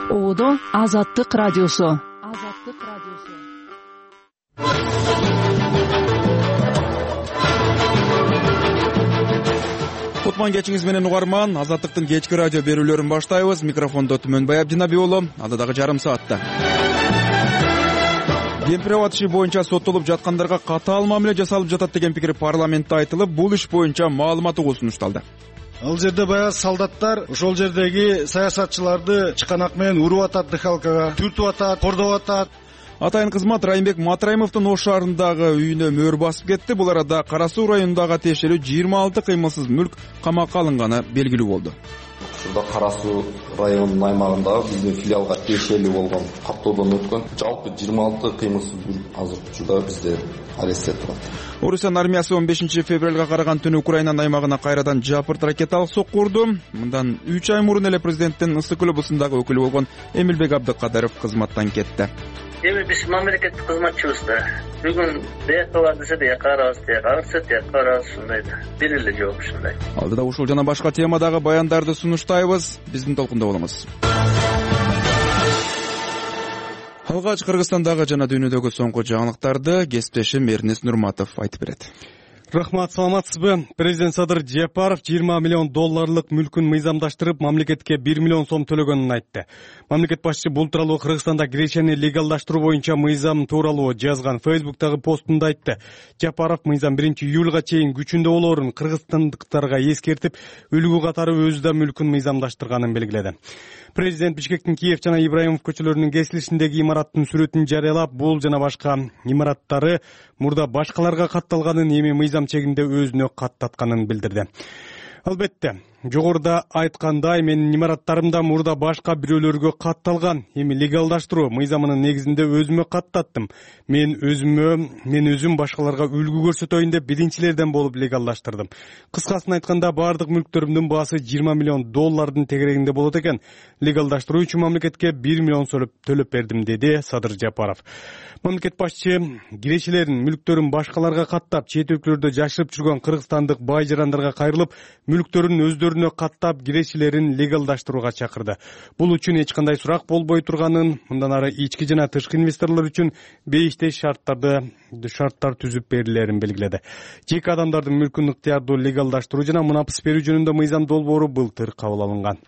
Оодо Азаттык радиосу. Кутман кечиңиз менен угарман. Азаттыктын кечки радио берүүлөрүн баштайбыз. Микрофондо Түмөнбай Абдинабий уулу. Анда дагы жарым саатта. Кемпирабад иши боюнча соттолуп жаткандарга катаал мамиле жасалып жатат деген пикир парламентте айтылып, бул иш боюнча маалымат угуу сунушталды. Ал жерде баягы солдаттар ошол жердеги саясатчыларды чыканак менен уруп атат, дыхалкага түртүп атат, кордоп атат. Атайын кызмат Райымбек Матраимовдун Ош шаарындагы үйүнө мөөр басып кетти. Бул арада Кара Суу районундагы тиешелүү 26 кыймылсыз мүлк камакка алынганы белгилүү болду. Ушурда Кара Суу районунун аймагындагы биздин филиалга тиешелүү болгон каттоодон өткөн жалпы 26 кыймылсыз мүлк азыркы учурда бизде арестте турат. Орусиян армиясы 15 февралга караган түнү Украинанын аймагына кайрадан жапырт ракеталык сокку урду. Мындан 3 ай мурун эле президенттин Ысык көл облусундагы өкүлү болгон Эмилбек Абдыкадыров кызматтан кетти. Эми биз мамлекеттик кызматчыбыз да. Бүгүн бияка бар десе бияка барабыз, тияка барса тияка барабыз, ушундай да. Бир эле жок ушундай. Алдыда ушул жана башка темадагы баяндарды сунуштайбыз. Биздин толкунда болуңуз. Алгач Кыргызстандагы жана дүйнөдөгү соңку жаңылыктарды кесиптешим Эрнес Нурматов айтып берет. Рахмат, саламатсызбы? Президент Садыр Жапаров 20 миллион долларлык мүлкүн мыйзамдаштырып, мамлекетке 1 миллион сом төлөгөнүн айтты. Мамлекет башчысы бул тууралуу Кыргызстанда кирешени легалдаштыруу боюнча мыйзам тууралуу жазган Фейсбуктагы постунда айтты. Жапаров мыйзам 1-июлга чейин күчүндө болоорун кыргызстандыктарга эскертип, үлгү катары өзү да мүлкүн мыйзамдаштырганын белгиледи. Президент Бишкектин Киев жана Ибраимов көчөлөрүнүн кесилишиндеги имараттын сүрөтүн жарыялап, бул жана башка имараттары мурда башкаларга катталганын, эми мыйзам чегинде өзүнө каттатканын билдирди. Албетте, жогоруда айткандай, менин имараттарым да мурда башка бирөөлөргө катталган. Эми легалдаштыруу мыйзамынын негизинде өзүмө каттаттым. Мен өзүм башкаларга үлгү көрсөтөйүн деп биринчилерден болуп легалдаштырдым. Кыскасын айтканда, баардык мүлктөрүмдүн баасы 20 миллион доллардын тегерегинде болот экен. Легалдаштыруу үчүн мамлекетке 1 миллион төлөп бердим, деди Садыр Жапаров. Мамлекет башчы кирешелерин, мүлктөрүн башкаларга каттап, чет өлкөлөрдө жашырып жүргөн кыргызстандык бай жарандарга кайрылып, мүлктөрүн өздөрүнө каттап, кирешелерин легалдаштырууга чакырды. Бул үчүн эч кандай сурак болбой турганын, мындан ары ички жана тышкы инвесторлор үчүн бейиштей шарттар түзүп берилерин белгиледи. Жеке адамдардын мүлкүн ыктыярдуу легалдаштыруу жана мунапыс берүү жөнүндө мыйзам долбоору былтыр кабыл алынган.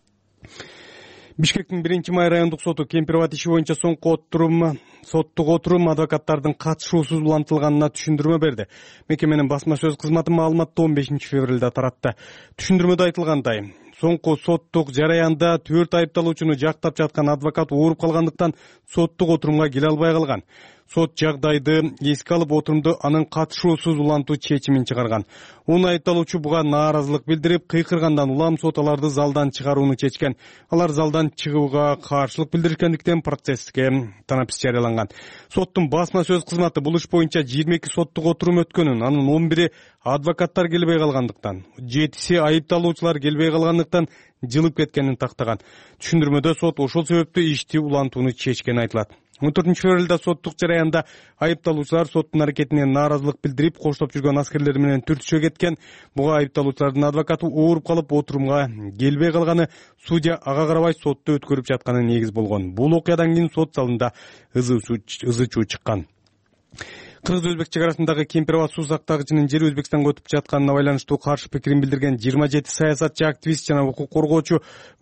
Бишкектин 1-май райондук соту Кемпирабад иши боюнча соттук отурум адвокаттардын катышуусуз улантылганына түшүндүрмө берди. Мекеменин басма сөз кызматы маалыматты 15 февралда таратты. Түшүндүрмөдө айтылгандай, соңку соттук жараянда 4 айыпталуучуну жактап жаткан адвокат ооруп калгандыктан соттук отурумга келе албай калган. Сот жагдайды эске алып отурумду анын катышуусуз улантуу чечимин чыгарган. 10 айыпталуучу буга нааразылык билдирип, кыйкыргандан улам сот аларды залдан чыгарууну чечкен. Алар залдан чыгууга каршылык билдиришкендиктен процесске танапис жарыяланган. Соттун басма сөз кызматы бул иш боюнча 22 соттук отурум өткөнүн, анын 11и адвокаттар келбей калгандыктан, 7си айыпталуучулар келбей калгандыктан жылып кеткенин тактаган. Түшүндүрмөдө сот ошол себептүү ишти улантууну чечкени айтылат. 14 февралда соттук жараянда айыпталуучулар соттун аракетине нааразылык билдирип, коштоп жүргөн аскерлер менен түртүшө кеткен. Буга айыпталуучулардын адвокаты ооруп калып отурумга келбей калганы, судья ага карабай сотто өткөрүп жатканы негиз болгон. Бул окуядан кийин сот залында ызы чуу чыккан. Кыргыз-Өзбек чек арасындагы Кемпирабад суу сактагычынын жери Өзбекстанга өтүп жатканына байланыштуу каршы пикирин билдирген 27 саясатчы, активист жана укук коргоочу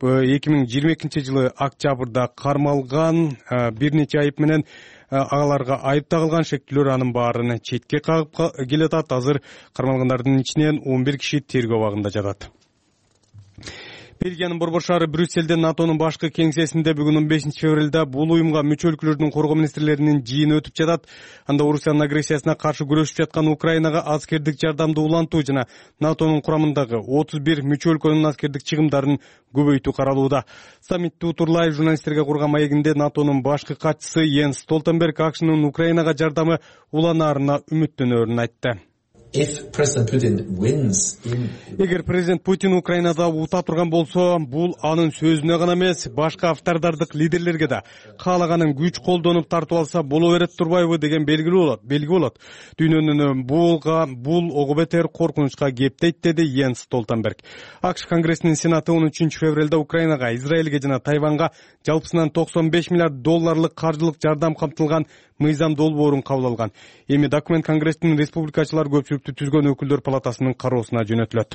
2022 октябрда кармалган. Бир нече айып менен агаларга айып тагылган. Шектүүлөр анын баарын четке кагып келатат. Азыр кармалгандардын ичинен 11 киши тергөө абагында жатат. Бельгиянын борбор шаары Брюсселде НАТОнун башкы кеңсесинде бүгүн 15 февралда бул уюмга мүчө өлкөлөрдүн коргоо министрлеринин жыйыны өтүп жатат. Анда Орусиянын агрессиясына каршы күрөшүп жаткан Украинага аскердик жардамды улантуу жана НАТОнун курамындагы 31 мүчө өлкөнүн аскердик чыгымдарын көбөйтүү каралууда. Саммитти утурлай журналисттерге курган маегинде НАТОнун башкы катчысы Йенс Столтенберг акшнын Украинага жардамы уланаарына үмүттөнөрүн айтты. Эгер президент Путин Украинада ута турган болсо, бул анын сөзүнө гана эмес, башка автодардык лидерлерге да каалаганын күч колдонуп тартып алса боло берет турбайбы деген белги болот. Дүйнөнүн бул ого бетер коркунучка кептейт, деди Йенс Столтенберг. АКШ Конгрессинин Сенаты 13 февралда Украинага, Израилге жана Тайванга жалпысынан $95 миллиард каржылык жардам камтылган мыйзам долбоорун кабыл алган. Эми документ Конгресстин республикачылар көпчүлүктү түзгөн өкүлдөр палатасынын кароосуна жөнөтүлөт.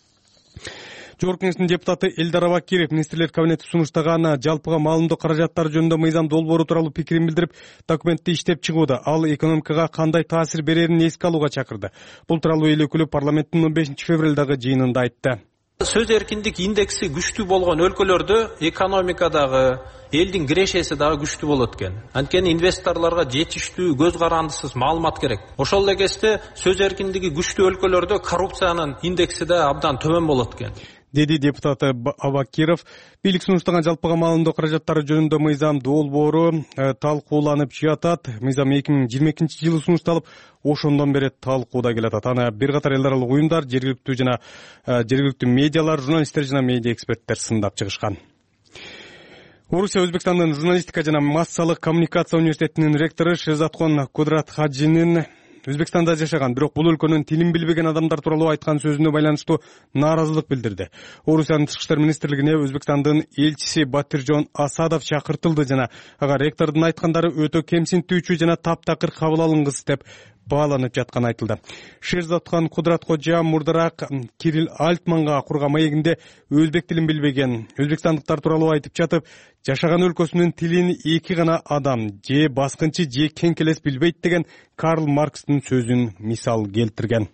Жогорку Кеңештин депутаты Элдар Абакиров министрлер кабинети сунуштаган жалпыга маалымдоо каражаттары жөнүндө мыйзам долбоору тууралуу пикирин билдирип, документти иштеп чыгууда ал экономикага кандай таасир берерин эске алууга чакырды. Бул тууралуу эл өкүлү парламенттин 15 февралдагы жыйынында айтты. Сөз эркиндик индекси күчтүү болгон өлкөлөрдө экономикадагы элдин кирешеси дагы күчтүү болот экен. Анткени инвесторлорго жетиштүү, көз карандысыз маалымат керек. Ошол эле кезде сөз эркиндиги күчтүү өлкөлөрдө коррупциянын индекси да абдан төмөн болот экен, деди депутат Абакиров. Бийлик сунуштаган жалпыга маалымдоо каражаттары жөнүндө мыйзам долбоору талкууланып жатат. Мыйзам 2022 жылы сунушталып, ошондон бери талкууда келатат. Аны бир катар эл аралык уюмдар, жергиликтүү медиалар, журналисттер жана медиа эксперттер сындап чыгышкан. Орусия Өзбекстандын журналистика жана массалык коммуникация университетинин ректору Шерзаткон Кудратхаджинин Өзбекстанда жашаган, бирок бул өлкөнүн тилин билбеген адамдар тууралуу айткан сөзүнө байланыштуу нааразылык билдирди. Орусиянын тышкы иштер министрлигине Өзбекстандын элчиси Батиржон Асадов чакыртылды жана ага ректордун айткандары өтө кемсинтүүчү жана таптакыр кабыл алынгысыз деп бааланып жатканы айтылды. Шерзаткан Кудратхожа мурдараак Кирилл Альтманга курган маегинде өзбек тилин билбеген өзбекстандыктар тууралуу айтып жатып, жашаган өлкөсүнүн тилин эки гана адам, же баскынчы, же кеңкелес билбейт деген Карл Маркстын сөзүн мисал келтирген.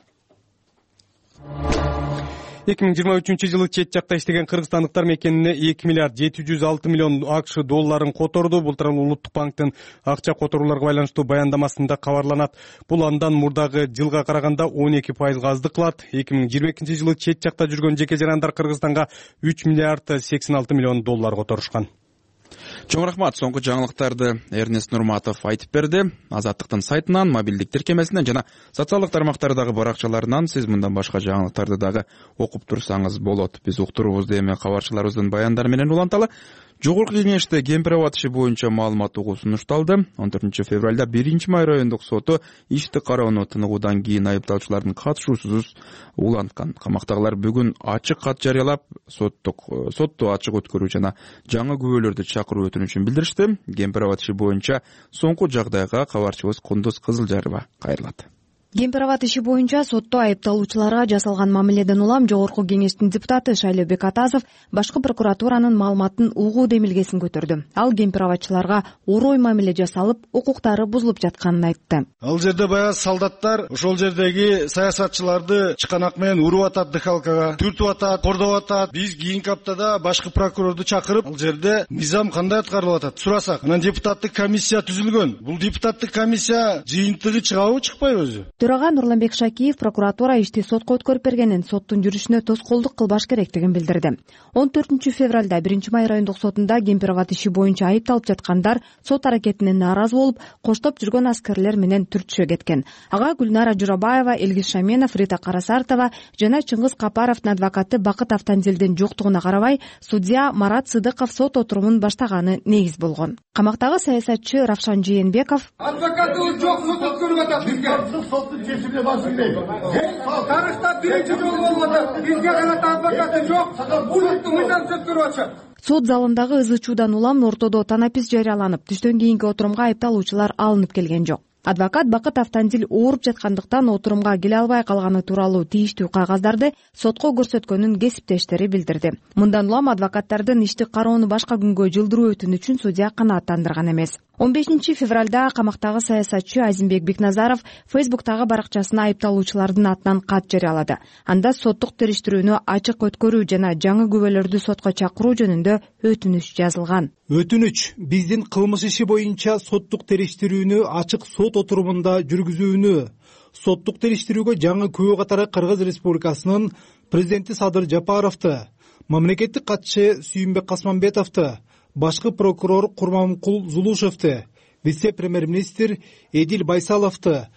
2023 жылы чет жакта иштеген кыргызстандыктар мекенине 2 миллиард 706 миллион АКШ долларын которду. Бул тууралуу Улуттук банктын акча которууларга байланыштуу баяндамасында кабарланат. Бул андан мурдагы жылга караганда 12% аздык кылат. 2022 жылы чет жакта жүргөн жеке жарандар Кыргызстанга 3 миллиард 86 миллион доллар которушкан. Чоң рахмат. Соңку жаңылыктарды Эрнест Нурматов айтып берди. Азаттыктын сайтынан, мобилдик тиркемесинен жана социалдык тармактардагы баракчаларынан сиз мындан башка жаңылыктарды дагы окуп турсаңыз болот. Биз уктуруубузду эми кабарчыларыбыздын баяндары менен уланталы. Жогорку Кеңеште Кемпир аба иши боюнча маалымат угуу сунушталды. 14 февралда 1-май райондук соту ишти кароону тыныгуудан кийин айыпталуучулардын катышуусуз уланткан. Камактагылар бүгүн ачык кат жарыялап, сотту ачык өткөрүү жана жаңы күбөлөрдү чакыруу өтүнүчүн билдиришти. Кемпир аба иши боюнча соңку жагдайга кабарчыбыз Кундуз Кызылжарова кайрылат. Кемпир аба иши боюнча сотто айыпталуучуларга жасалган мамиледен улам Жогорку Кеңештин депутаты Шайлообек Атазов башкы прокуратуранын маалыматын угуу демилгесин көтөрдү. Ал кемпир абачыларга орой мамиле жасалып, укуктары бузулуп жатканын айтты. Ал жерде баягы солдаттар ошол жердеги саясатчыларды чыканак менен уруп атат, дыхалкага түртүп атат, кордоп атат. Биз кийинки аптада башкы прокурорду чакырып, ал жерде мыйзам кандай аткарылып атат сурасак, анан депутаттык комиссия түзүлгөн. Бул депутаттык комиссия жыйынтыгы чыгабы, чыкпайбы өзү? Төрага Нурланбек Шакиев прокуратура ишти сотко өткөрүп бергенин, соттун жүрүшүнө тоскоолдук кылбаш керектигин билдирди. 14 февралда 1-май райондук сотунда Кемпир аба иши боюнча айыпталып жаткандар сот аракетине нааразы болуп, коштоп жүргөн аскерлер менен түртүшө кеткен. Ага Гүлнара Журабаева, Элгиз Шаменов, Рита Карасартова жана Чыңгыз Капаровдун адвокаты Бакыт Автандилдин жоктугуна карабай, судья Марат Сыдыков сот отурумун баштаганы негиз болгон. Камактагы саясатчы Равшан Жээнбеков адвокаты жок, сот өткөрүп атат бизге. Тарыхта биринчи жолу болуп атат. Бизге канат адвокаты жок. Улуттук мыйзам өткөрүп атышат. Сот залындагы ызы-чуудан улам ортодо танапис жарыяланып, түштөн кийинки отурумга айыпталуучулар алынып келген жок. Адвокат Бакыт Автандил ооруп жаткандыктан отурумга келе албай калганы тууралуу тийиштүү кагаздарды сотко көрсөткөнүн кесиптештери билдирди. Мындан улам адвокаттардын ишти кароону башка күнгө жылдыруу өтүнүчүн судья канааттандырган эмес. 15 февралда камактагы саясатчы Азимбек Бекназаров Фейсбуктагы баракчасына айыпталуучулардын атынан кат жарыялады. Анда соттук териштирүүнү ачык өткөрүү жана жаңы күбөлөрдү сотко чакыруу жөнүндө өтүнүч жазылган. Өтүнүч биздин кылмыш иши боюнча соттук териштирүүнү ачык сот отурумунда жүргүзүүнү, соттук териштирүүгө жаңы күбө катары Кыргыз Республикасынын президенти Садыр Жапаровду, мамлекеттик катчы Сүйүнбек Касманбетовду, башкы прокурор Курманкул Зулушевду, вице-премьер-министр Эдил Байсаловду,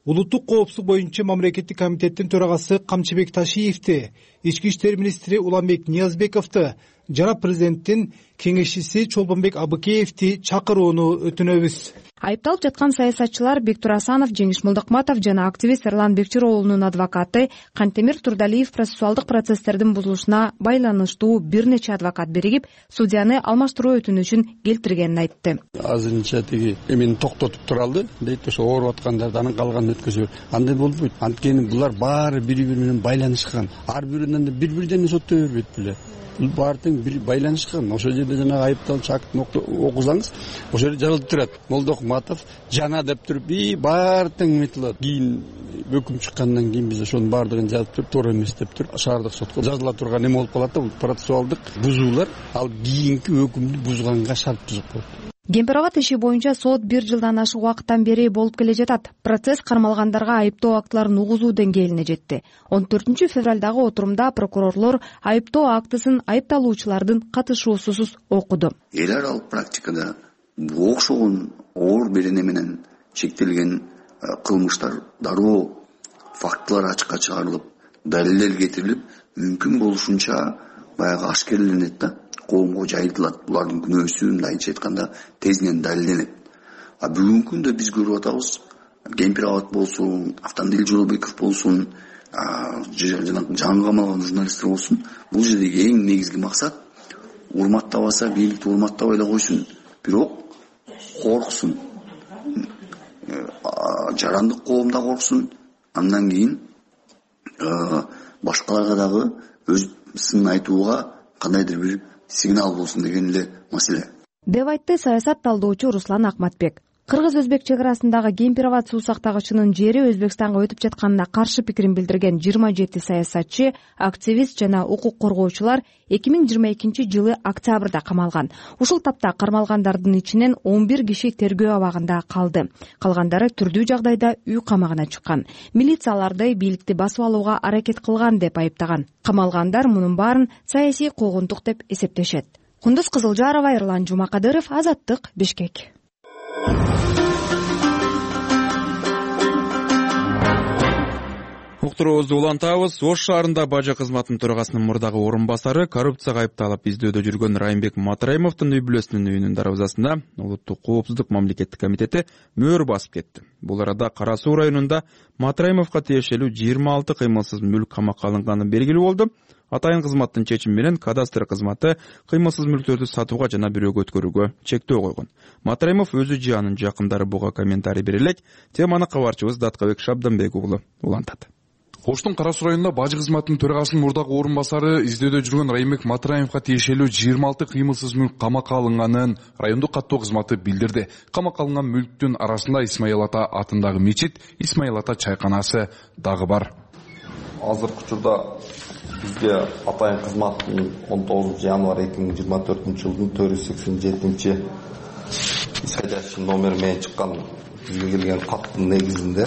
Улуттук коопсуздук боюнча мамлекеттик комитеттин төрагасы Камчыбек Ташиевди, Ички иштер министри Уланбек Ниязбековду жана президенттин кеңешчиси Чолбонбек Абыкеевди чакырууну өтүнөбүз. Айыпталып жаткан саясатчылар Бектур Асанов, Жеңиш Молдокматов жана активист Эрлан Бекчироолунун адвокаты Кантемир Турдалиев процессуалдык процесстердин бузулушуна байланыштуу бир нече адвокат биригип, судьяны алмаштыруу өтүнүчүн келтиргенин айтты. Азырынча тиги эмени токтотуп туралды, дейт, ошо ооруп аткандарды анын калганын өткөзүп. Андай болбойт. Анткени булар баары бири-бири менен байланышкан. Ар биринен да бири-бирден соттой бербейт беле. Бул баардын бир байланышкан. Ошол жерде жанагы айыпталчу актын окусаңыз, ошол жерде жазылып турат. Молдокматов жана деп туруп, баардыгын эметилет. Кийин өкүм чыккандан кийин биз ошонун баардыгын жазып туруп, туура эмес деп туруп, шаардык сотко жазыла турган эме болуп калат да, бул процессуалдык бузуулар, ал кийинки өкүмдү бузганга шарт бузуп коет. Кемпирабад иши боюнча сот 1 жылдан ашык убакыттан бери болуп келе жатат. Процесс кармалгандарга айыптоо актыларын угузуу деңгээлине жетти. 14 февралдагы отурумда прокурорлор айыптоо актысын айыпталуучулардын катышуусусуз окуду. Эл аралык практикада окшогон оор берене менен чектелген кылмыштар дароо фактылар ачыкка чыгарылып, далилдер кетирилип, мүмкүн болушунча баягы ашкерленет да. Коомго жайылтылат. Булардын күнөөсү мындайча айтканда тезинен далилденет. А бүгүнкү күндө биз көрүп атабыз, Кемпирабад болсун, Автандил Жолобеков болсун, жана жаңы камалган журналисттер болсун, бул жердеги эң негизги максат урматтабаса, бийликти урматтабай эле койсун, бирок корксун. Жарандык коомда корксун, андан кийин башкаларга дагы өз сынын айтууга кандайдыр бир сигнал болсун деген эле маселе. Деп айтты саясат талдоочу Руслан Акматбек. Кыргыз-Өзбек чек арасындагы Кемпирабад суу сактагычынын жери Өзбекстанга өтүп жатканына каршы пикирин билдирген 27 саясатчы, активист жана укук коргоочулар 2022 жылы октябрда камалган. Ушул тапта кармалгандардын ичинен 11 киши тергөө абагында калды. Калгандары түрдүү жагдайда үй камагына чыккан. Милиция аларды бийликти басып алууга аракет кылган деп айыптаган. Камалгандар мунун баарын саясий куугунтук деп эсептешет. Кундуз Кызылжарова, Эрлан Жумакадыров, Азаттык, Бишкек. Уктуруубузду улантабыз. Ош шаарында бажы кызматынын төрагасынын мурдагы орун басары коррупцияга айыпталып издөөдө жүргөн Райымбек Матраимовдун үй бүлөсүнүн үйүнүн дарбазасына Улуттук коопсуздук мамлекеттик комитети мөөр басып кетти. Бул арада Кара Суу районунда Матраимовго тиешелүү 26 кыймылсыз мүлк камакка алынганы белгилүү болду. Атайын кызматтын чечими менен кадастр кызматы кыймылсыз мүлктөрдү сатууга жана бирөөгө өткөрүүгө чектөө койгон. Матраимов өзү же анын жакындары буга комментарий бере элек. Теманы кабарчыбыз Даткабек Шабданбек уулу улантат. Оштун Кара Суу районунда бажы кызматынын төрагасынын мурдагы орун басары издөөдө жүргөн Райымбек Матраимовго тиешелүү 26 кыймылсыз мүлк камакка алынганын райондук каттоо кызматы билдирди. Камакка алынган мүлктүн арасында Исмаил Ата атындагы мечит, Исмаил Ата чайканасы дагы бар. Азыркы учурда бизге атайын кызматтын 19 январь 2024 жылдын 487 исходящий номер менен чыккан бизге келген каттын негизинде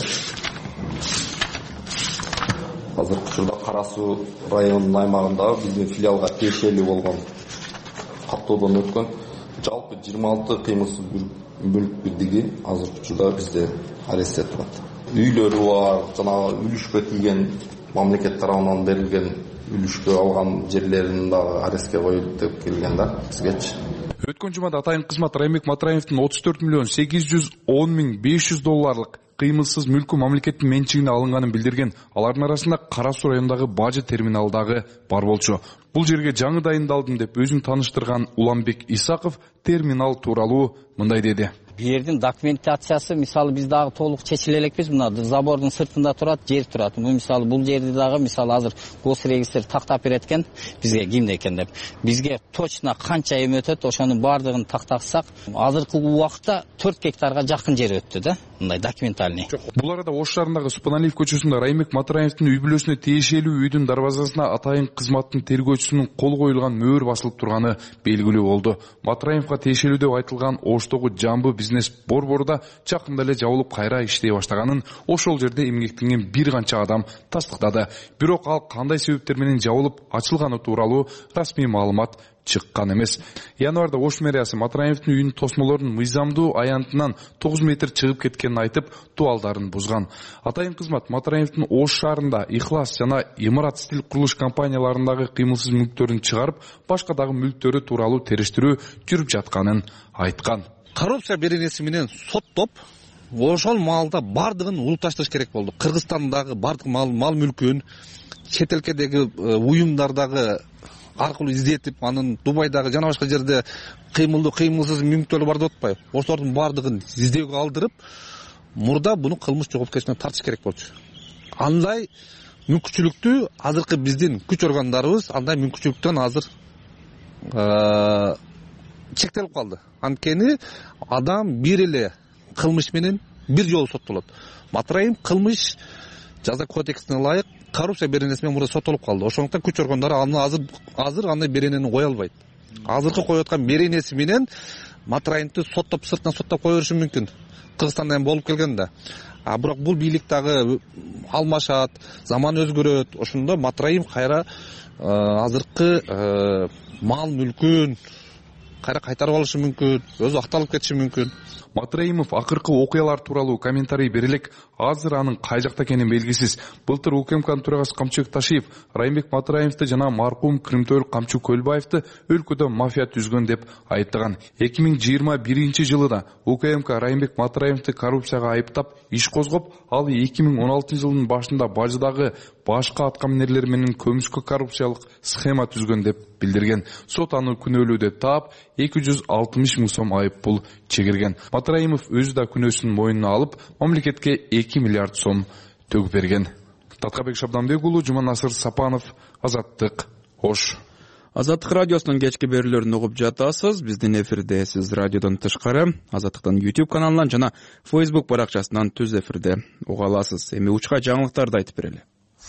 азыркы учурда Кара Суу районунун аймагындагы биздин филиалга тиешелүү болгон каттоодон өткөн жалпы 26 кыймылсыз мүлк бирдиги азыркы учурда бизде арестте турат. Үйлөрү бар, жанагы үлүшкө тийген мамлекет тарабынан берилген үлүшкө алган жерлерин дагы арестке коюлуп деп келген да бизгечи. Өткөн жумада атайын кызмат Райымбек Матраимовдун 34 миллион 810 миң 500 долларлык кыймылсыз мүлкү мамлекеттин менчигине алынганын билдирген. Алардын арасында Кара Суу районундагы бажы терминалдагы бар болчу. Бул жерге жаңы дайындалдым деп өзүн тааныштырган Уланбек Исаков терминал тууралуу мындай деди. Жердин документациясы мисалы биз дагы толук чечиле элекпиз. Мына забордун сыртында турат, жер турат. Мисалы бул жерди дагы мисалы азыр госрегистр тактап берет экен бизге кимде экен деп. Бизге точно канча эме өтөт, ошонун баардыгын тактасак, азыркы убакта 4 гектарга жакын жер өттү да. Мындай документальный. Бул арада Ош шаарындагы Супаналиев көчөсүндө Райымбек Матраимовдун үй бүлөсүнө тиешелүү үйдүн дарбазасына атайын кызматтын тергөөчүсүнүн кол коюлган мөөр басылып турганы белгилүү болду. Матраимовго тиешелүү деп айтылган Оштогу Жамбы бизнес борборда жакында эле жабылып кайра иштей баштаганын ошол жерде эмгектенген бир канча адам тастыктады. Бирок ал кандай себептер менен жабылып ачылганы тууралуу расмий маалымат чыккан эмес. Январда Ош мэриясы Матраевдин үйүнүн тосмолорунун мыйзамдуу аянтынан 9 метр чыгып кеткенин айтып, дуалдарын бузган. Атайын кызмат Матраевдин Ош шаарында Ихлас жана Имарат стиль курулуш компанияларындагы кыймылсыз мүлктөрүн чыгарып, башка дагы мүлктөрү тууралуу териштирүү жүрүп жатканын айткан. Коррупция беренеси менен соттоп, ошол маалда бардыгын улутташтырыш керек болду. Кыргызстандагы бардык мал мүлкүн, чет элдеги уюмдардагы аркылуу издетип, анын Дубайдагы жана башка жерде кыймылдуу кыймылсыз мүлктөр бар деп атпайбы? Ошолордун бардыгын издөөгө алдырып, мурда буну кылмыш жоопкерчиликке тартыш керек болчу. Андай мүмкүнчүлүктү азыркы биздин күч органдарыбыз андай мүмкүнчүлүктөн азыр чектелип калды. Анткени адам бир эле кылмыш менен бир жолу соттолот. Матраим кылмыш жаза кодексине ылайык коррупция беренеси менен мурда соттолуп калды. Ошондуктан күч органдары азыр андай беренени кое албайт. Азыркы коюп аткан беренеси менен Матраимди соттоп сыртынан соттоп кое бериши мүмкүн. Кыргызстанда эми болуп келген да. Бирок бул бийлик дагы алмашат, заман өзгөрөт. Ошондо Матраим кайра азыркы мал мүлкүн кайра кайтарып алышы мүмкүн, өзү акталып кетиши мүмкүн. Матраимов акыркы окуялар тууралуу комментарий бере элек, азыр анын кай жакта экени белгисиз. Былтыр УКМКнын төрагасы Камчыбек Ташиев Райымбек Матраимовду жана маркум Кримтөөл Камчы Көлбаевди өлкөдө мафия түзгөн деп айыптаган. 2021 жылы да УКМК Райымбек Матраимовду коррупцияга айыптап иш козгоп, ал 2016 жылдын башында бажыдагы башка аткаминерлер менен көмүскө коррупциялык схема түзгөн деп билдирген. Сот аны күнөөлүү деп таап 260 миң сом айып пул чегирген. Матраимов өзү да күнөөсүн мойнуна алып, мамлекетке 2 миллиард сом төгүп берген. Таткабек Шабдамбек уулу, Жуманасыр Сапанов, Азаттык, Ош. Азаттык радиосунун кечки берүүлөрүн угуп жатасыз. Биздин эфирде сиз радиодон тышкары Азаттыктын YouTube каналынан жана Facebook баракчасынан түз эфирде уга аласыз. Эми учка жаңылыктарды айтып берели.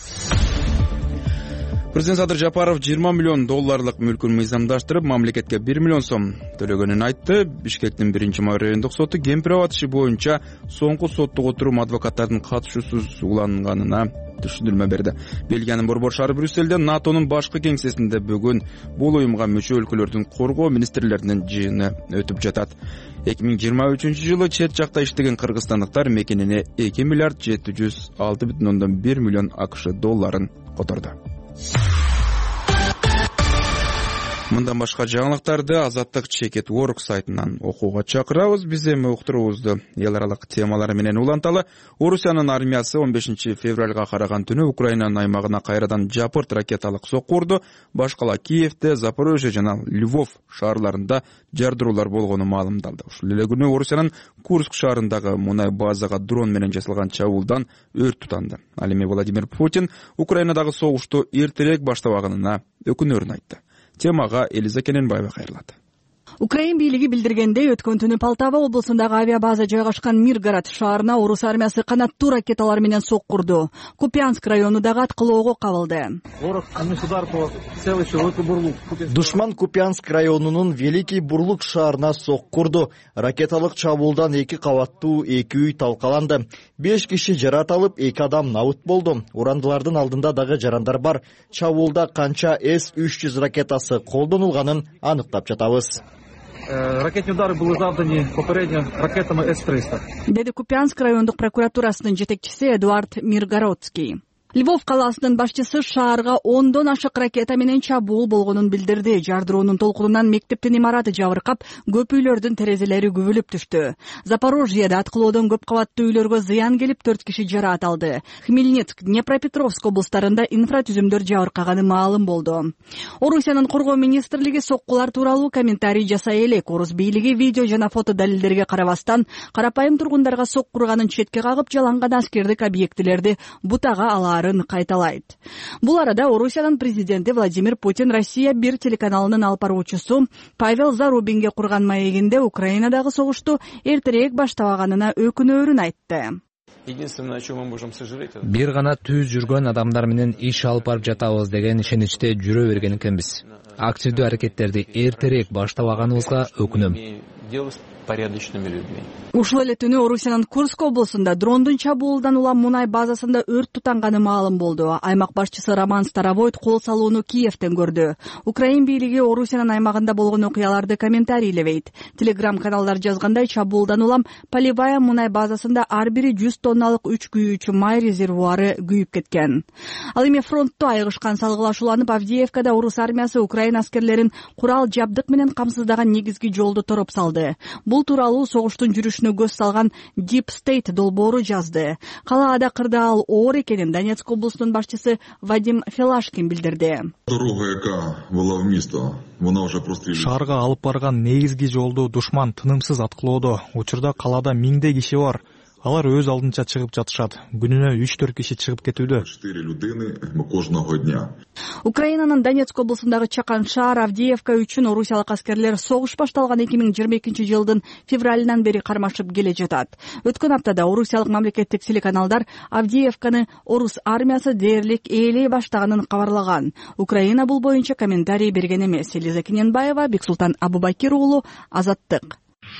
Президент Садыр Жапаров 20 миллион долларлык мүлкүн мыйзамдаштырып, мамлекетке 1 миллион сом төлөгөнүн айтты. Бишкектин 1-май райондук соты Кемпир-Абад иши боюнча соңку соттук отурум адвокаттардын катышуусуз уланганына түшүндүрмө берди. Бельгиянын Борбор шаары Брюссельде НАТОнун башкы кеңсесинде бүгүн бул уюмга мүчө өлкөлөрдүн коргоо министрлеринин жыйыны өтүп жатат. 2023 жылы чет жакта иштеген кыргызстандыктар мекенине 2 миллиард 706,1 миллион АКШ долларын которду. Мындан башка жаңылыктарды Азаттык Чекет.org сайтынан окууга чакырабыз. Биз эми уктуруубузду эл аралык темалар менен уланталы. Орусиянын армиясы 15 февралга караган түнү Украинанын аймагына кайрадан жапырт ракеталык сокку урду. Башкала Киевде, Запорожье жана Львов шаарларында жардыруулар болгону маалымдалды. Ушул эле күнү Орусиянын Курск шаарындагы мунай базага дрон менен жасалган чабуулдан өрт тутанды. Ал эми Владимир Путин Украинадагы согушту эртерээк баштабаганына өкүнөрүн айтты. Темага Элиза Кененбаева кайрылат. Украин бийлиги билдиргендей, өткөн түнү Полтава облусундагы авиабаза жайгашкан Миргород шаарына орус армиясы канаттуу ракеталар менен сокку урду. Купянск району дагы аткылоого кабылды. Душман Купянск районунун Великий Бурлук шаарына сокку урду. Ракеталык чабуулдан 2 кабаттуу 2 үй талкаланды. 5 киши жарат алып, 2 адам набыт болду. Урандылардын алдында дагы жарандар бар. Чабуулда канча С-300 ракетасы колдонулганын аныктап жатабыз. Ракетные удары были завданы попередньо ракетами С-300. Деди Купянск райондук прокуратурасынын жетекчиси Эдуард Миргородский. Львов калаасынын башчысы шаарга 10дон ашык ракета менен чабуул болгонун билдирди. Жардыруунун толкунунан мектептин имараты жабыркап, көп үйлөрдүн терезелери күбүлүп түштү. Запорожьеде аткылоодон көп кабаттуу үйлөргө зыян келип 4 киши жараат алды. Хмельницк, Днепропетровск облустарында инфратүзүмдөр жабыркаганы маалым болду. Орусиянын коргоо министрлиги соккулар тууралуу комментарий жасай элек. Орус бийлиги видео жана фото далилдерге карабастан карапайым тургундарга сокку урганын четке кагып, жаланган аскердик объектилерди бутага алаар кайталайт. Бул арада Орусиянын президенти Владимир Путин Россия 1 телеканалынын алып баруучусу Павел Зарубинге курган маегинде Украинадагы согушту эртерээк баштабаганына өкүнөрүн айтты. Бир гана түз жүргөн адамдар менен иш алып барып жатабыз деген ишеничте жүрө берген экенбиз. Активдүү аракеттерди эртерээк баштабаганыбызга өкүнөм. порядочными людьми. Ушул эле түнү Орусиянын Курск облусунда дрондун чабуулундан улам мунай базасында өрт тутанганы маалым болду. Аймак башчысы Роман Старовойт кол салууну Киевден көрдү. Украин бийлиги Орусиянын аймагында болгон окуяларды комментарийлебейт. Телеграм каналдар жазгандай, чабуулдан улам Полевая мунай базасында ар бири 100 тонналык 3 күйүүчү май резервуары күйүп кеткен. Ал эми фронтто айгышкан салгылашууланып, Авдеевкада орус армиясы Украин аскерлерин курал жабдык менен камсыздаган негизги жолду тороп салды. Бул тууралуу согуштун жүрүшүнө көз салган Deep State долбоору жазды. Калаада кырдаал оор экенин Донецк облусунун башчысы Вадим Фелашкин билдирди. Шаарга алып барган негизги жолду душман тынымсыз аткылоодо. Учурда калаада миңдей киши бар. Алар өз алдынча чыгып жатышат. Күнүнө 3-4 киши чыгып кетүүдө. Украинанын Донецк облусундагы чакан шаар Авдеевка үчүн орусиялык аскерлер согуш башталган 2022 жылдын февралынан бери кармашып келе жатат. Өткөн аптада орусиялык мамлекеттик телеканалдар Авдеевканы орус армиясы дээрлик ээлей баштаганын кабарлаган. Украина бул боюнча комментарий берген эмес. Элиза Кененбаева, Бексултан Абубакир уулу, Азаттык.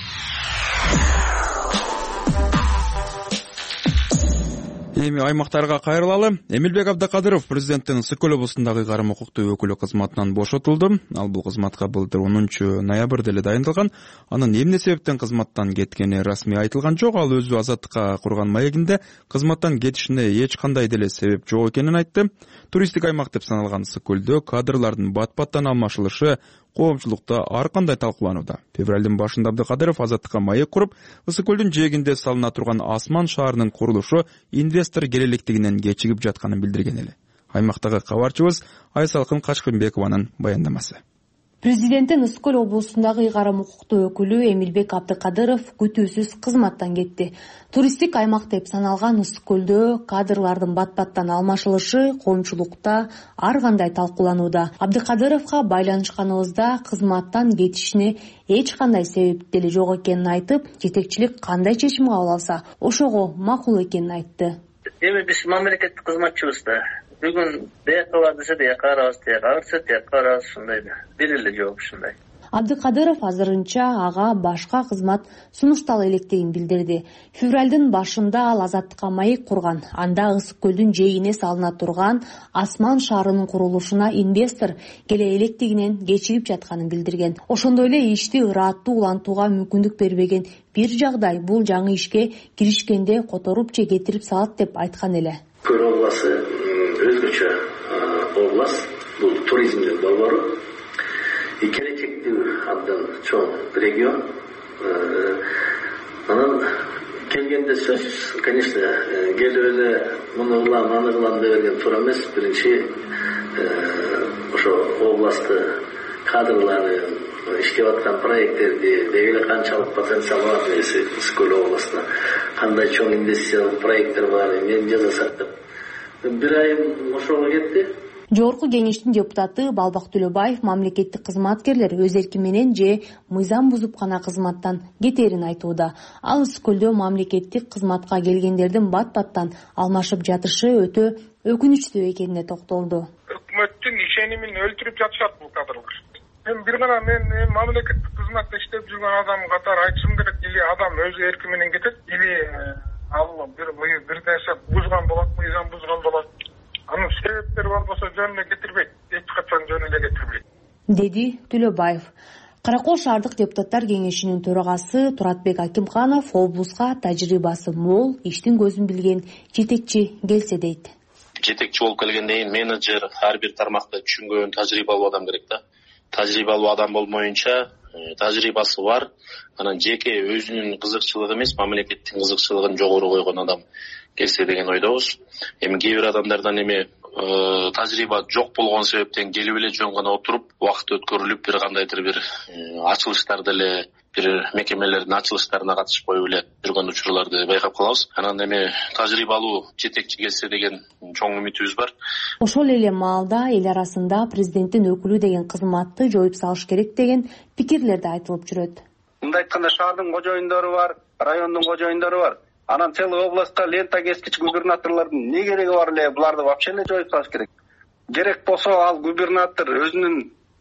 Эми аймактарга кайрылалы. Эмилбек Абдыкадыров президенттин Ысык-Көл облусундагы ыйгарым укуктуу өкүлү кызматынан бошотулду. Ал бул кызматка былтыр 10-ноябрда эле дайындалган. Анын эмне себептен кызматтан кеткени расмий айтылган жок. Ал өзү Азаттыкка курган маегинде кызматтан кетишине эч кандай деле себеп жок экенин айтты. Туристтик аймак деп саналган Ысык-Көлдө кадрлардын бат-баттан алмашылышы коомчулукта ар кандай талкууланууда. Февралдын башында Абдыкадыров Азаттыкка маек куруп, Ысык-Көлдүн жээгинде салына турган Асман шаарынын курулушу инвестор келелектигинен кечигип жатканын билдирген эле. Аймактагы кабарчыбыз Айсалкын Качкынбекованын баяндамасы. Президенттин Ысык-Көл облусундагы ыйгарым укуктуу өкүлү Эмилбек Абдыкадыров күтүүсүз кызматтан кетти. Туристтик аймак деп саналган Ысык-Көлдө кадрлардын бат-баттан алмашылышы коомчулукта ар кандай талкууланууда. Абдыкадыровго байланышканыбызда кызматтан кетишине эч кандай себеп деле жок экенин айтып, жетекчилик кандай чечим кабыл алса, ошого макул экенин айтты. Эми биз мамлекеттик кызматчыбыз да. Бүгүн бияка десе де карабыз, тияк карабыз, ушундай да. Бир эле жооп ушундай. Абдыкадыров азырынча ага башка кызмат сунуштала электигин билдирди. Февралдын башында ал Азаттыкка маек курган. Анда Ысык-Көлдүн жээгине салына турган Асман шаарынын курулушуна инвестор келе электигинен кечигип жатканын билдирген. Ошондой эле ишти ыраттуу улантууга мүмкүндүк бербеген бир жагдай бул жаңы ишке киришкенде которуп же кетирип салат деп айткан эле. Көл областы өзгөчө область, бул туризмдин борбору. Келечектүү абдан чоң регион. Анан келгенде сөз, конечно, келип эле муну кылам, аны кылам деп берген туура эмес. Биринчи ошо областты кадрлары иштеп аткан проекттерди деги канчалык потенциал бар десе, Ысык-Көл областында кандай чоң инвестициялык проекттер бар, эмне жасасак деп. Бир айым ошого кетти. Жогорку кеңештин депутаты Балбак Төлөбаев мамлекеттик кызматкерлер өз эрки менен же мыйзам бузуп гана кызматтан кетерин айтууда. Ал Ысык-Көлдө мамлекеттик кызматка келгендердин бат-баттан алмашып жатышы өтө өкүнүчтүү экенине токтолду. Өкмөттүн ишенимин өлтүрүп жатышат бул кадрлар. Мен бир гана мамлекеттик кызматта иштеп жүргөн адам катары айтышым керек, или адам өз эрки менен кетет, или ал бир нерсе бузган болот, мыйзам бузган болот. Анын себептери болбосо жөнүнө кетирбейт, эч качан жөнүнө кетирбейт, деди Төлөбаев. Каракол шаардык депутаттар кеңешинин төрагасы Туратбек Акимханов облуска тажрыйбасы мол, иштин көзүн билген жетекчи келсе дейт. Жетекчи болуп келгенден кийин менеджер ар бир тармакта түшүнгөн тажрыйбалуу адам керек да. Тажрыйбалуу адам болмоюнча тажрыйбасы бар, анан жеке өзүнүн кызыкчылыгы эмес, мамлекеттин кызыкчылыгын жогору койгон адам келсе деген ойдобуз. Эми кээ бир адамдардан тажрыйба жок болгон себептен келип эле жөн гана отуруп, убакыт өткөрүлүп, бир кандайдыр бир ачылыштарды эле, бир мекемелердин ачылыштарына катышып коюп эле жүргөн учурларды байкап калабыз. Анан эми тажрыйбалуу жетекчи келсе деген чоң үмүтүбүз бар. Ошол эле маалда эл арасында президенттин өкүлү деген кызматты жоюп салыш керек деген пикирлер да айтылып жүрөт. Мындай айтканда шаардын кожоюндору бар, райондун кожоюндору бар. Анан целый областка лента кескич губернаторлордун не кереги бар эле, буларды вообще эле жоюп салыш керек. Керек болсо ал губернатор өзүнүн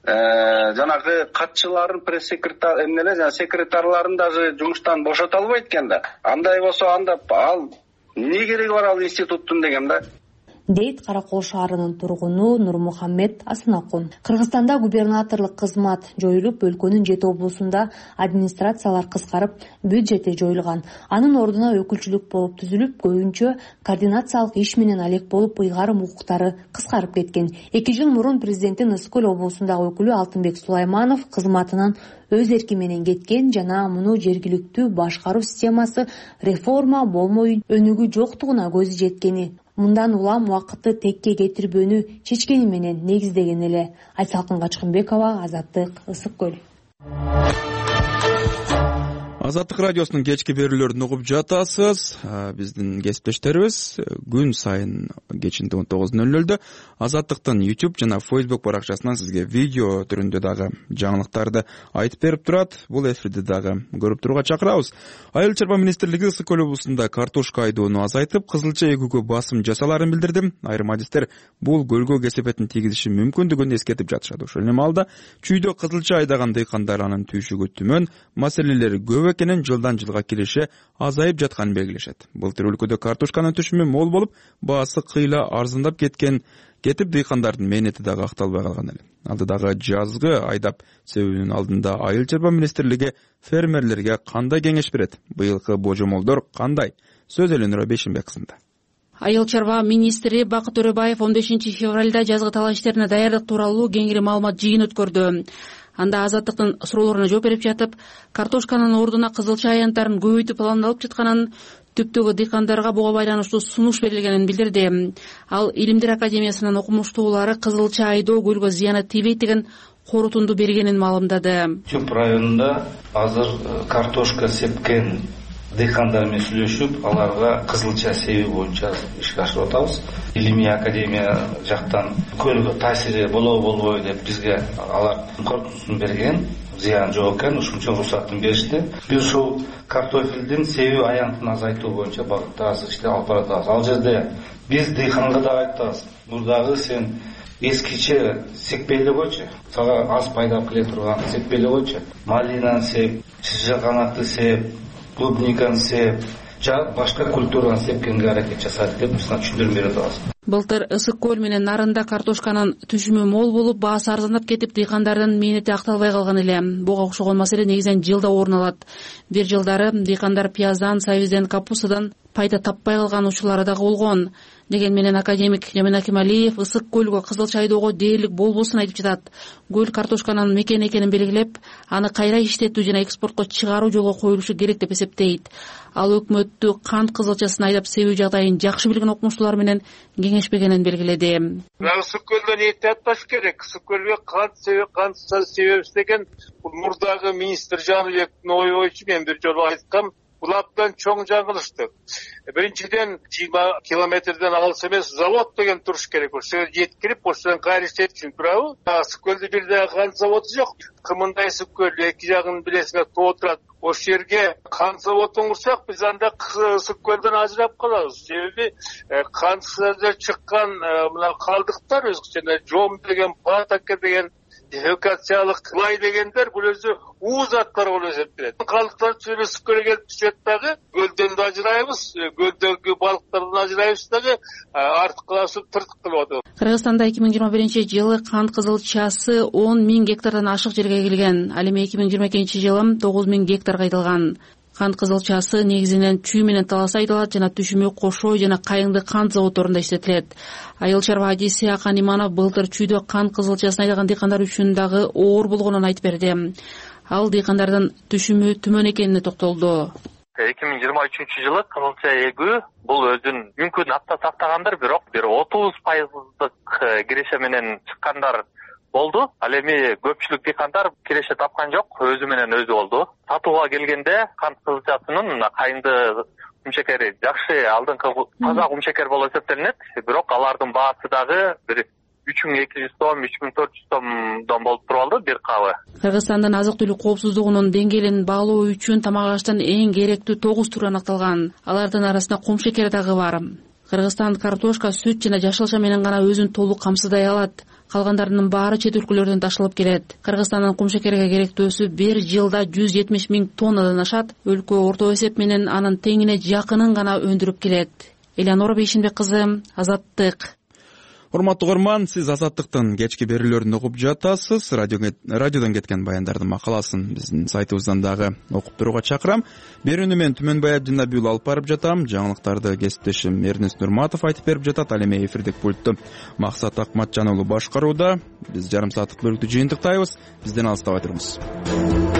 жанагы катчыларын секретарларын даже жумуштан бошото албайт экен да. Андай болсо анда ал эмне кереги бар ал институттун деген да, дейт Кара Кол шаарынын тургуну Нурмухаммед Асынакун. Кыргызстанда губернаторлук кызмат жоюлуп, өлкөнүн 7 облусунда администрациялар кыскарып, бюджети жоюлган. Анын ордуна өкүлчүлүк болуп түзүлүп, көбүнчө координациялык иш менен алек болуп, ыйгарым укуктары кыскарып кеткен. 2 жыл мурун президенттин Ыскөл облусундагы өкүлү Алтынбек Сулайманов кызматынан өз эрки менен кеткен жана муну жергиликтүү башкаруу системасы реформа болмой өнүгүү жоктугуна көзү жеткени, мындан улам убакытты текке кетирбөөнү чечкени менен негиздеген эле. Айсалкын Качкынбекова, Азаттык, Ысык Көл. Азаттык радиосунун кечки берүүлөрүн угуп жатасыз. Биздин кесиптештерибиз күн сайын кечинде 19:00 Азаттыктын YouTube жана Facebook баракчасынан сизге видео түрүндө дагы жаңылыктарды айтып берип турат. Бул эфирди дагы көрүп турууга чакырабыз. Айыл чарба министрлиги Ысык Көл облусунда картошка айдоону азайтып, кызылча эгүүгө басым жасаларын билдирди. Айрым адистер бул көлгө кесепетин тийгизиши мүмкүндүгүн эскертип жатышат. Ошол эле маалда чүйдө кызылча айдаган дыйкандар анын түйшүгү түмөн, маселелери көп экенин, жылдан жылга киреше азайып жатканын белгилешет. Былтыр өлкөдө картошканын түшүмү мол болуп, баасы кыйла арзандап кетип дыйкандардын мээнети дагы акталбай калган эле. Алдыдагы жазгы айдап себүүнүн алдында айыл чарба министрлиги фермерлерге кандай кеңеш берет? Быйылкы божомолдор кандай? Сөз Элөнүрө Бешимбек кызында. Айыл чарба министри Бакыт Төрөбаев 15 февралда жазгы тала иштерине даярдык тууралуу кеңири маалымат жыйын өткөрдү. Анда Азаттыктын суроолоруна жооп берип жатып, картошканын ордуна кызылча аянттарын көбөйтүп пландалып жатканын, түптөгү дыйкандарга буга байланыштуу сунуш берилгенин билдирди. Ал Илимдер академиясынын окумуштуулары кызылча айдоо көлгө зыяны тийбейт деген корутунду бергенин маалымдады. Чөп районунда азыр картошка сепкен дыйкандар менен сүйлөшүп, аларга кызылча себүү боюнча ишке ашырып атабыз. Илимий академия жактан көлгө таасири болобу деп бизге алар корутундусун берген, зыян жок экен, ушун үчүн уруксатын беришти. Биз ушул картофелдин себүү аянтын азайтуу боюнча багытта азыр иште алып баратабыз. Ал жерде биз дыйканга да айтабыз, мурдагы сен эскиче секпеле койчу, сага аз пайда келе турган секпеле койчу. Малинаны сеп, чыжаканакты сеп, клубниканы сеп, башка культураны сепкенге аракет жасайт деп бизге түшүндүрүп берип атабыз. Былтыр Ысык Көл менен Нарында картошканын түшүмү мол болуп, баасы арзандап кетип, дыйкандардын мээнети акталбай калган эле. Буга окшогон маселе негизинен жылда орун алат. Бир жылдары дыйкандар пияздан, сабизден, капустадан пайда таппай калган учурлары дагы болгон. Деген менен академик Жамин Акималиев Ысык Көлгө кызылча айдоого дээрлик болбосун айтып жатат. Көл картошканын мекен экенин белгилеп, аны кайра иштетүү жана экспортко чыгаруу жолго коюлушу керек деп эсептейт. Ал өкмөттү кант кызылчасын айдап себүү жагдайын жакшы билген окумуштуулар менен кеңешпегенин белгиледи. Ысык Көлдөн эти атпаш керек. Ысык Көлгө кант себебиз деген мурдагы министр Жаныбектин ою боюнча мен бир жолу айткам. Бул абдан чоң жаңылыштык. Биринчиден 20 километрден алыс эмес завод деген туруш керек. Ошо жеткирип, ошондон кайра иштетип үчүн турабы? Ысык Көлдө бир да кант заводу жок. Кымында Ысык Көл эки жагын билесиңер тоо турат. Ошол жерге кант заводун курсак, биз анда Ысык Көлдөн ажырап калабыз. Себеби кантсызда чыккан мына калдыктар өзгөчө жом деген, патака деген, дефекациялык кылай дегендер бул өзү уу заттар болуп эсептелет. Калдыктар Ысык Көлгө келип түшөт дагы, көлдөн да ажырайбыз, көлдөгү балыктардан ажырайбыз дагы, артыкка басып тыртык кылып атабыз. Кыргызстанда 2021-жылы кант кызылчасы 10.000 гектардан ашык жерге келген. Ал эми 2022-жылы 9.000 гектарга айдалган. Кант кызылчасы негизинен чүй менен талас айдалат жана түшүмү Кошой жана Кайыңды кант заводдорунда иштетилет. Айыл чарба адиси Акан Иманов былтыр чүйдө кант кызылчасын айдаган дыйкандар үчүн дагы оор болгонун айтып берди. Ал дыйкандардын түшүмү түмөн экенине токтолду. 2023-жылы кызылча эгүү бул өзүн мүмкүн апта сактагандыр, бирок бир 30% киреше менен чыккандар болду. Ал эми көпчүлүк дыйкандар киреше тапкан жок, өзү менен өзү болду. Сатууга келгенде кант кызылчасынын кайынды кумшекери жакшы, алдыңкы таза кумшекер болуп эсептелинет, бирок алардын баасы дагы бир 3200 сом, 3400 сомдон болуп туралды бир кабы. Кыргызстандын азык-түлүк коопсуздугунун деңгээлин баалоо үчүн тамак аштын эң керектүү 9 түрү аныкталган. Алардын арасында кумшекер дагы бар. Кыргызстан картошка, сүт жана жашылча менен гана өзүн толук камсыздай алат. калгандарынын баары чет өлкөлөрдөн ташылып келет. Кыргызстандын кумшекерге керектөөсү бир жылда 170 000 тоннадан ашат. Өлкө орто эсеп менен анын теңине жакынын гана өндүрүп келет. Элеонора Бейшенбек кызы, Азаттык. Урматтуу угарман, сиз Азаттыктын кечки берүүлөрүн угуп жатасыз. Радиодон кеткен баяндардын макаласын биздин сайтыбыздан дагы окуп турууга чакырам. Берүүнү мен Түмөнбай Абдинабиул алып барып жатам. Жаңылыктарды кесиптешим Эрнест Нурматов айтып берип жатат. Ал эми эфирдик пультту Максат Акматжан уулу башкарууда. Биз жарым сааттык бөлүктү жыйынтыктайбыз. Бизден алыстабай туруңуз.